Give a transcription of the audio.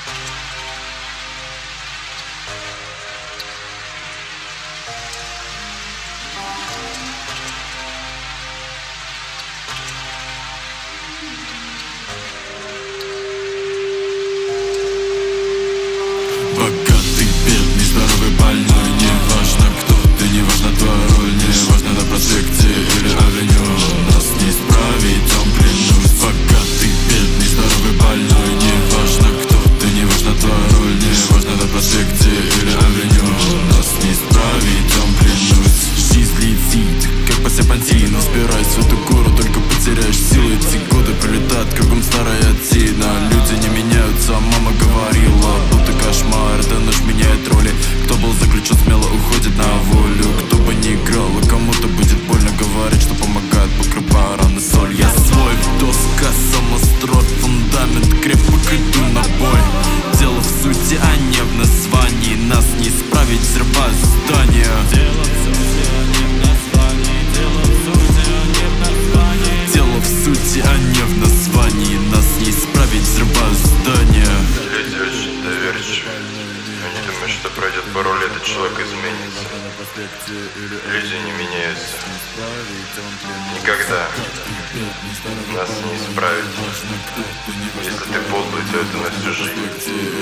Богатый, бедный, здоровый, больной, неважно кто ты, неважно твоя роль, неважно на проспекте или авеню, нас не исправить, он клянусь. Богатый, бедный, здоровый, больной, неважно кто ты, неважно твоя роль, неважно на проспекте или авеню, нас не исправить, он клянусь. Жизнь летит, как по серпантину, спираясь в эту гору, только потеряешь силы. Эти годы пролетают, кругом старая тина. Люди не меняются, мама говорила, будто кошмар, эта ночь меняет роли. Кто был заключен, смело уходит на волю. Кто бы не играл, а кому-то будет больно. Говорить, что помогает, покрывая раны соль. Я свой, доска, самострой, фундамент крепок, иду на бой. Дело в сути, а не в названии. Нас не исправить, взрывая здания. Дело в сути, а не в названии. Дело в сути, а не в названии. Дело в сути, а не в названии. Нас не исправить, взрывая здания. Люди очень доверчивы. Они думают, что пройдет пару лет, и человек изменится. Люди не меняются. Никогда. Нас не исправить. Если ты подлый, то это на всю жизнь.